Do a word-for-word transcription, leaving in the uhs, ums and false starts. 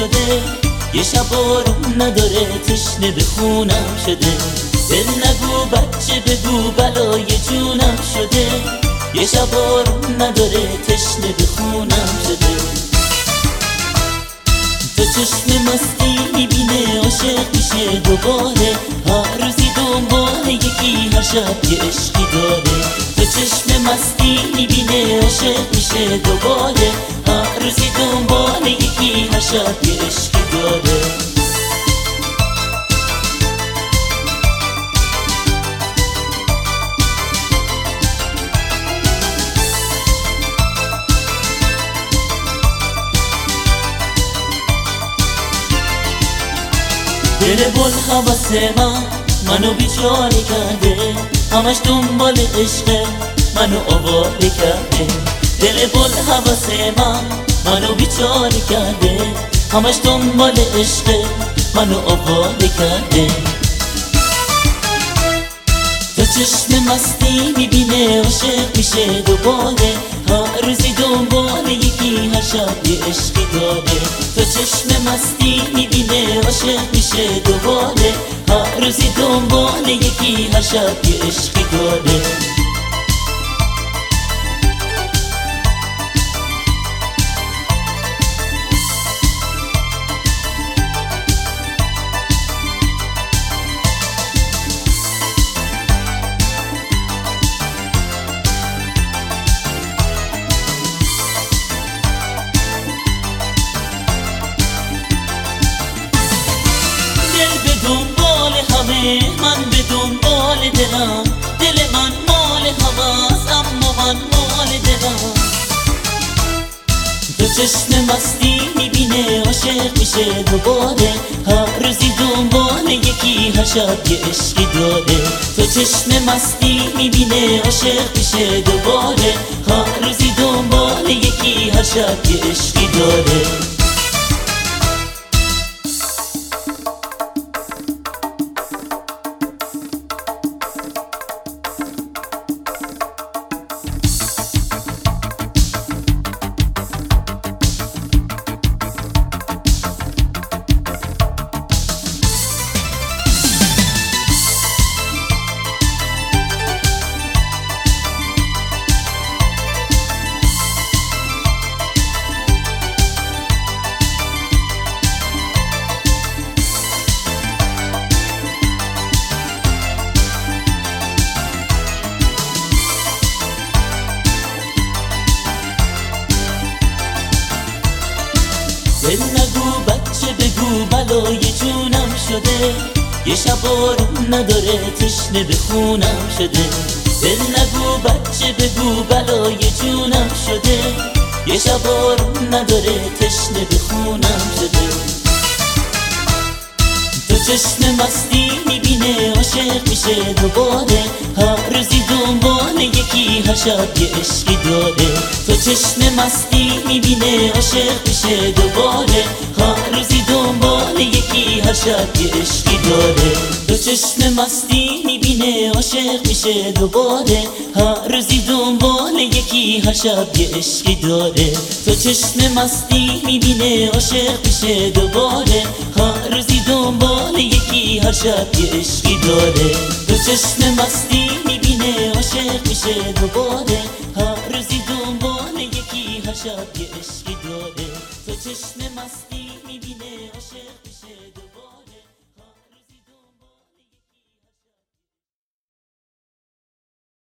شده، یه شب بارون نداره تشنه به خونم شده. دل نگو بچه بگو بلای جونم شده، یه شب بارون نداره تشنه به خونم شده. تو چشم مستی میبینه عاشق میشه دوباره، هر روزی دنبال یکی هر شب یه عشقی داره. تو چشم مستی میبینه عاشق میشه دوباره، هر روزی دنبال یکی هر شب یه عشقی داره. دل بل حواس من منو بیچاره کرده، همش دنبال عشق منو آواره کرده. دل بل حواس من منو بیچاره کرده، همش دنبال عشق منو آواره کرده. تو چشم مستی میبینه عاشق میشه دوباره، هر روزی دنبال یکی هر شب یه عشقی داره. تو چشم مستی میبینه عاشق میشه دوباره، هر روزی دنبال یکی هر شب یه عشقی داره. دنبال همه من به دنبال دلم، دل من مال هواست اما من مال دلم. تو چشم مستی میبینه عاشق میشه دوباره، هر روزی دنبال یکی هر شب یه عشقی داره. تو چشم مستی میبینه عاشق میشه دوباره، هر روزی دنبال یکی هر شب یه عشقی داره. دل نگو بچه بگو بلای جونم شده، یه شب بارون نداره تشنه به خونم شده. دل نگو بچه بگو بلای جونم شده، یه شب بارون نداره تشنه به خونم شده. تو چشم مستی میبینه عاشق میشه دوباره، هر روزی دنبال یکی هر شب یه عشقی داره. تو چشم مستی میبینه عاشق میشه دوباره، هر روزی دنبال یکی هر شب یه عشقی داره. تو چشم مستی میبینه عاشق میشه دوباره، هر روزی دنبال یکی هر شب یه عشقی داره. تو چشم مستی میبینه عاشق میشه دوباره، هر روزی دنبال یکی هر شب یه عشقی داره. تو چشم مستی میبینه عاشق میشه دوباره، هر روزی دنبال یکی هر شب یه عشقی داره. تو چشم مستی